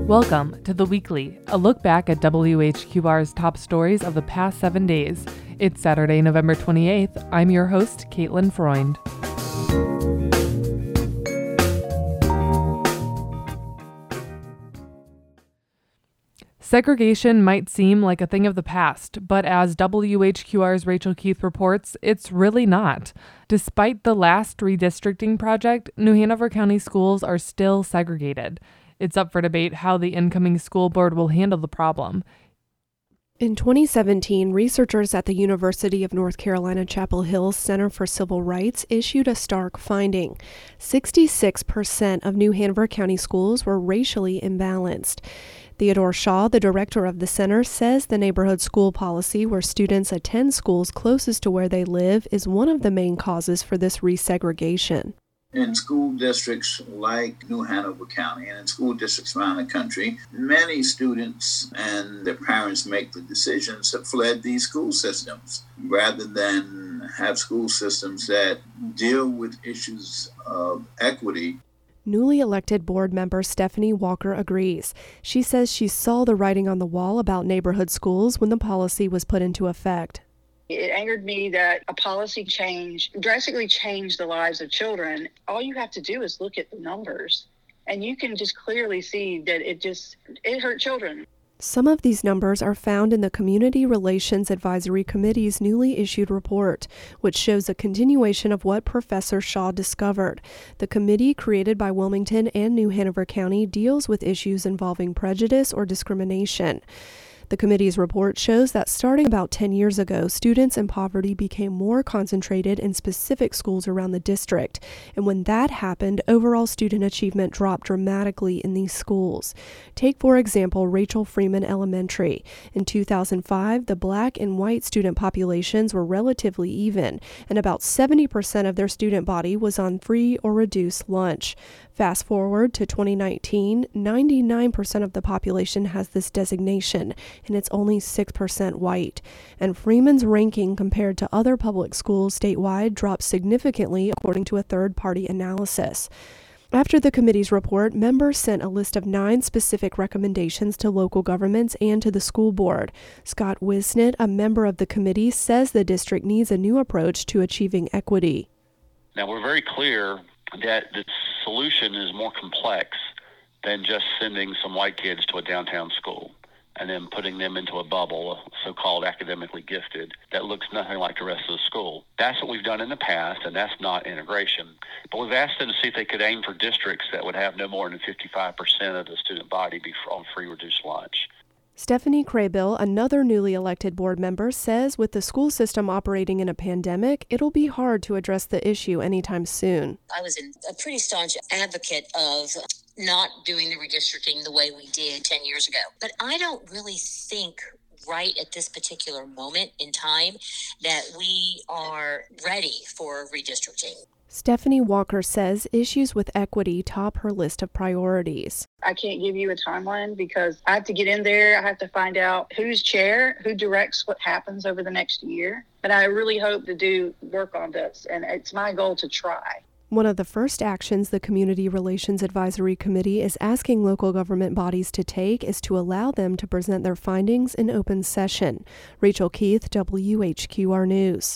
Welcome to The Weekly, a look back at WHQR's top stories of the past 7 days. It's Saturday, November 28th. I'm your host, Caitlin Freund. Segregation might seem like a thing of the past, but as WHQR's Rachel Keith reports, it's really not. Despite the last redistricting project, New Hanover County schools are still segregated. It's up for debate how the incoming school board will handle the problem. In 2017, researchers at the University of North Carolina Chapel Hill Center for Civil Rights issued a stark finding. 66% of New Hanover County schools were racially imbalanced. Theodore Shaw, the director of the center, says the neighborhood school policy where students attend schools closest to where they live is one of the main causes for this resegregation. In school districts like New Hanover County and in school districts around the country, many students and their parents make the decisions have fled these school systems rather than have school systems that deal with issues of equity. Newly elected board member Stephanie Walker agrees. She says she saw the writing on the wall about neighborhood schools when the policy was put into effect. It angered me that a policy change drastically changed the lives of children. All you have to do is look at the numbers, and you can just clearly see that it hurt children. Some of these numbers are found in the Community Relations Advisory Committee's newly issued report, which shows a continuation of what Professor Shaw discovered. The committee, created by Wilmington and New Hanover County, deals with issues involving prejudice or discrimination. The committee's report shows that starting about 10 years ago, students in poverty became more concentrated in specific schools around the district. And when that happened, overall student achievement dropped dramatically in these schools. Take, for example, Rachel Freeman Elementary. In 2005, the black and white student populations were relatively even, and about 70% of their student body was on free or reduced lunch. Fast forward to 2019, 99% of the population has this designation, and it's only 6% white. And Freeman's ranking compared to other public schools statewide dropped significantly according to a third-party analysis. After the committee's report, members sent a list of 9 specific recommendations to local governments and to the school board. Scott Wisnett, a member of the committee, says the district needs a new approach to achieving equity. Now, we're very clear that the solution is more complex than just sending some white kids to a downtown school and then putting them into a bubble, so-called academically gifted, that looks nothing like the rest of the school. That's what we've done in the past, and that's not integration. But we've asked them to see if they could aim for districts that would have no more than 55% of the student body be on free reduced lunch. Stephanie Craybill, another newly elected board member, says with the school system operating in a pandemic, it'll be hard to address the issue anytime soon. I was a pretty staunch advocate of not doing the redistricting the way we did 10 years ago. But I don't really think right at this particular moment in time that we are ready for redistricting. Stephanie Walker says issues with equity top her list of priorities. I can't give you a timeline because I have to get in there. I have to find out who's chair, who directs what happens over the next year. But I really hope to do work on this, and it's my goal to try. One of the first actions the Community Relations Advisory Committee is asking local government bodies to take is to allow them to present their findings in open session. Rachel Keith, WHQR News.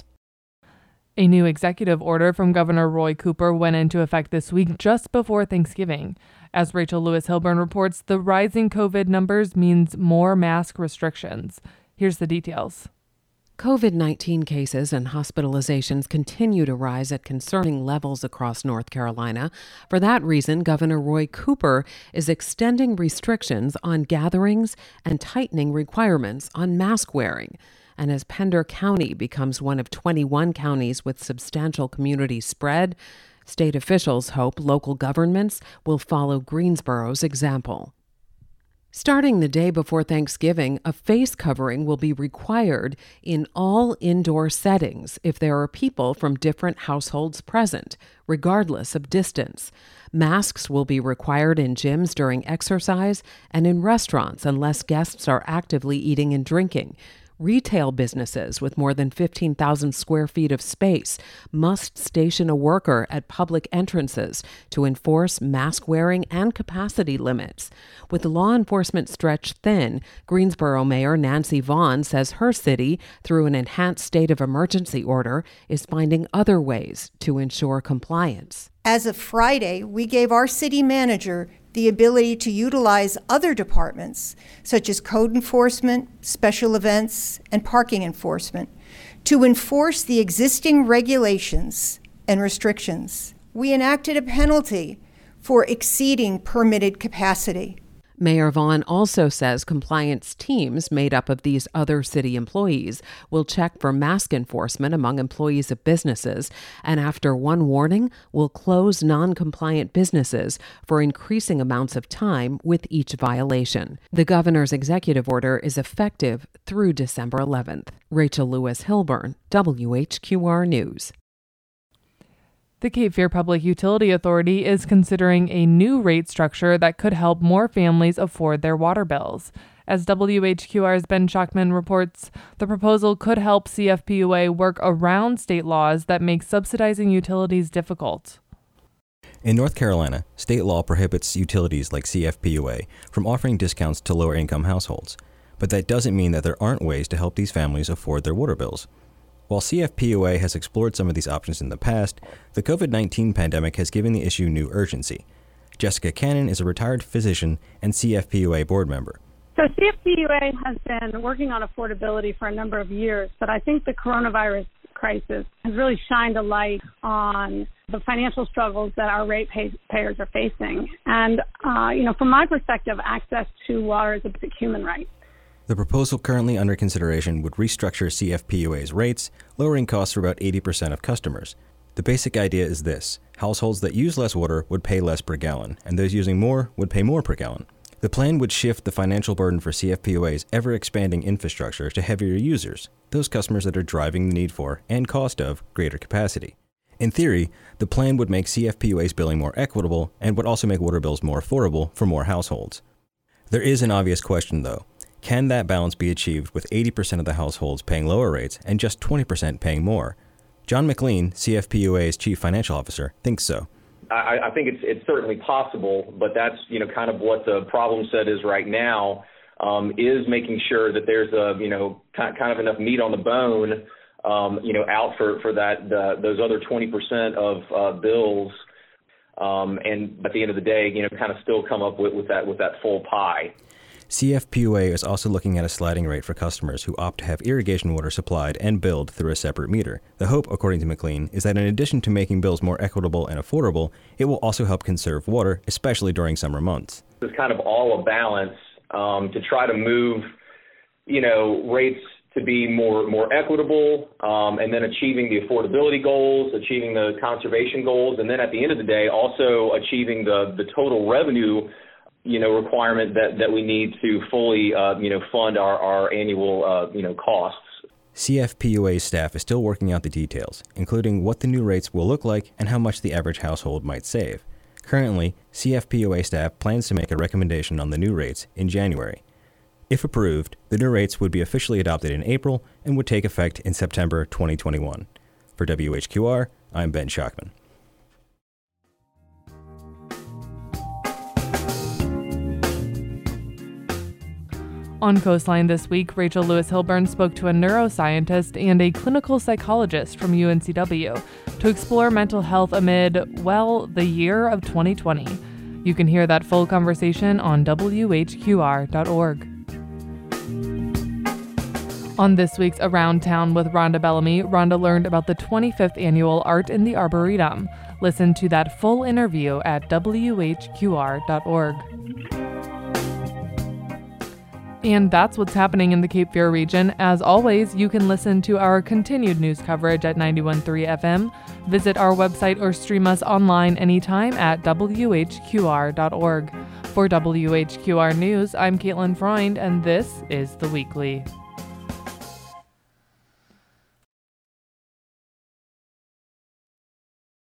A new executive order from Governor Roy Cooper went into effect this week just before Thanksgiving. As Rachel Lewis-Hilburn reports, the rising COVID numbers means more mask restrictions. Here's the details. COVID-19 cases and hospitalizations continue to rise at concerning levels across North Carolina. For that reason, Governor Roy Cooper is extending restrictions on gatherings and tightening requirements on mask wearing. And as Pender County becomes one of 21 counties with substantial community spread, state officials hope local governments will follow Greensboro's example. Starting the day before Thanksgiving, a face covering will be required in all indoor settings if there are people from different households present, regardless of distance. Masks will be required in gyms during exercise and in restaurants unless guests are actively eating and drinking. Retail businesses with more than 15,000 square feet of space must station a worker at public entrances to enforce mask wearing and capacity limits. With law enforcement stretched thin, Greensboro Mayor Nancy Vaughn says her city, through an enhanced state of emergency order, is finding other ways to ensure compliance. As of Friday, we gave our city manager the ability to utilize other departments, such as code enforcement, special events, and parking enforcement, to enforce the existing regulations and restrictions. We enacted a penalty for exceeding permitted capacity. Mayor Vaughn also says compliance teams made up of these other city employees will check for mask enforcement among employees of businesses, and after one warning, will close non-compliant businesses for increasing amounts of time with each violation. The governor's executive order is effective through December 11th. Rachel Lewis Hilburn, WHQR News. The Cape Fear Public Utility Authority is considering a new rate structure that could help more families afford their water bills. As WHQR's Ben Schachtman reports, the proposal could help CFPUA work around state laws that make subsidizing utilities difficult. In North Carolina, state law prohibits utilities like CFPUA from offering discounts to lower-income households. But that doesn't mean that there aren't ways to help these families afford their water bills. While CFPUA has explored some of these options in the past, the COVID-19 pandemic has given the issue new urgency. Jessica Cannon is a retired physician and CFPUA board member. So CFPUA has been working on affordability for a number of years, but I think the coronavirus crisis has really shined a light on the financial struggles that our ratepayers are facing. And, from my perspective, access to water is a basic human right. The proposal currently under consideration would restructure CFPUA's rates, lowering costs for about 80% of customers. The basic idea is this: households that use less water would pay less per gallon, and those using more would pay more per gallon. The plan would shift the financial burden for CFPUA's ever-expanding infrastructure to heavier users, those customers that are driving the need for, and cost of, greater capacity. In theory, the plan would make CFPUA's billing more equitable and would also make water bills more affordable for more households. There is an obvious question, though. Can that balance be achieved with 80% of the households paying lower rates and just 20% paying more? John McLean, CFPUA's chief financial officer, thinks so. I think it's certainly possible, but that's kind of what the problem set is right now, is making sure that there's kind of enough meat on the bone, out for that those other 20% of bills, and at the end of the day, kind of still come up with that full pie. CFPUA is also looking at a sliding rate for customers who opt to have irrigation water supplied and billed through a separate meter. The hope, according to McLean, is that in addition to making bills more equitable and affordable, it will also help conserve water, especially during summer months. It's kind of all a balance to try to move, rates to be more equitable, and then achieving the affordability goals, achieving the conservation goals, and then at the end of the day, also achieving the total revenue requirement that we need to fully, fund our annual, costs. CFPUA's staff is still working out the details, including what the new rates will look like and how much the average household might save. Currently, CFPUA staff plans to make a recommendation on the new rates in January. If approved, the new rates would be officially adopted in April and would take effect in September 2021. For WHQR, I'm Ben Schachtman. On Coastline this week, Rachel Lewis Hilburn spoke to a neuroscientist and a clinical psychologist from UNCW to explore mental health amid, the year of 2020. You can hear that full conversation on WHQR.org. On this week's Around Town with Rhonda Bellamy, Rhonda learned about the 25th annual Art in the Arboretum. Listen to that full interview at WHQR.org. And that's what's happening in the Cape Fear region. As always, you can listen to our continued news coverage at 91.3 FM. Visit our website or stream us online anytime at WHQR.org. For WHQR News, I'm Caitlin Freund, and this is The Weekly.